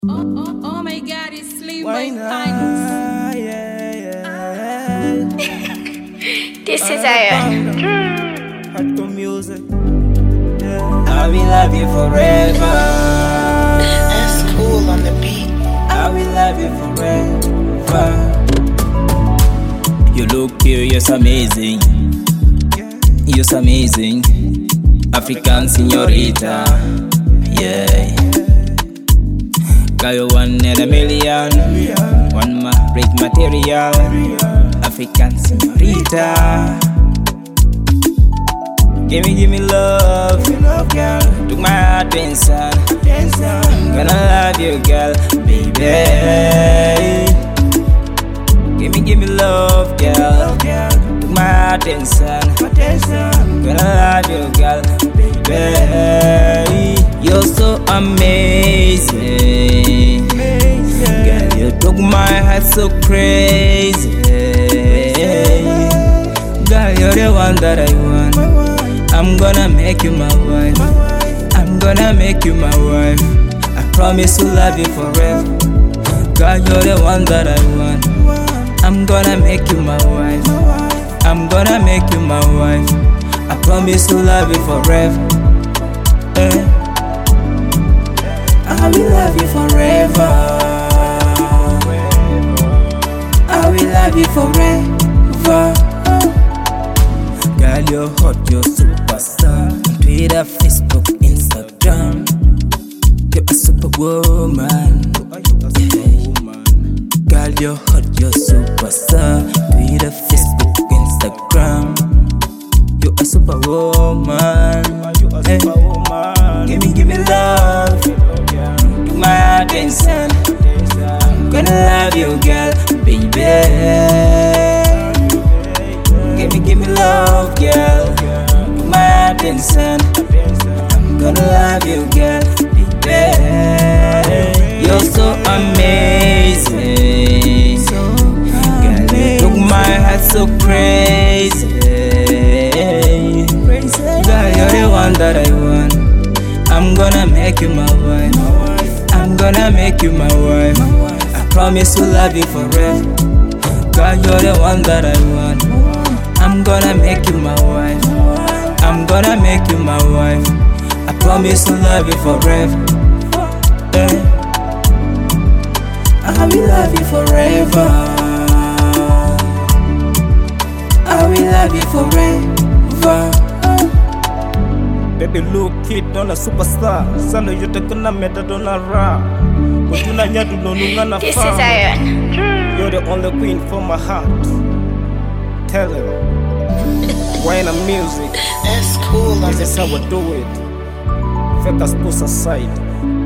Oh my God, it's Slim Why Boy not? Finest. Yeah. This is Aaron. Hardcore music. Yeah. I will love you forever. That's cool on the beat. I will love you forever. You look curious, amazing. You're so amazing. African señorita. Yeah. Got you one in a million. One great material. African señorita. Give me love, girl. Took my attention. Gonna love you, girl, baby. Give me love, girl. Took my attention. Gonna love you, girl, baby. You're so amazing. Girl, you took my heart so crazy. Girl, you're the one that I want. I'm gonna make you my wife. I'm gonna make you my wife. I promise to love you forever. Girl, you're the one that I want. I'm gonna make you my wife. I'm gonna make you my wife. I promise to love you forever. I will love you forever. I will love you forever. Girl, you're hot, you're superstar. Twitter, Facebook, Instagram. You're a superwoman. Girl, you're hot, you're superstar. Twitter, Facebook, Instagram. You're a superwoman. Give me love. Give my attention. I'm gonna love you, girl, baby. Give me love, girl. Give my attention. I'm gonna love you, girl, baby. You're so amazing. Girl, you took my heart so crazy. Girl, you're the one that I want. I'm gonna make you my wife. I'm gonna make you my wife. I promise to love you forever. Girl, you're the one that I want. I'm gonna make you my wife. I'm gonna make you my wife. I promise to love you forever. I will love you forever. I will love you forever. Baby look it on a superstar. Sano yote kuna meta dona ra. Kutuna nyadu nonunga na This is fa. Aaron. You're the only queen for my heart. Tell him. Why in the music? That's cool on This the is how we beat. do it. Fake us push aside.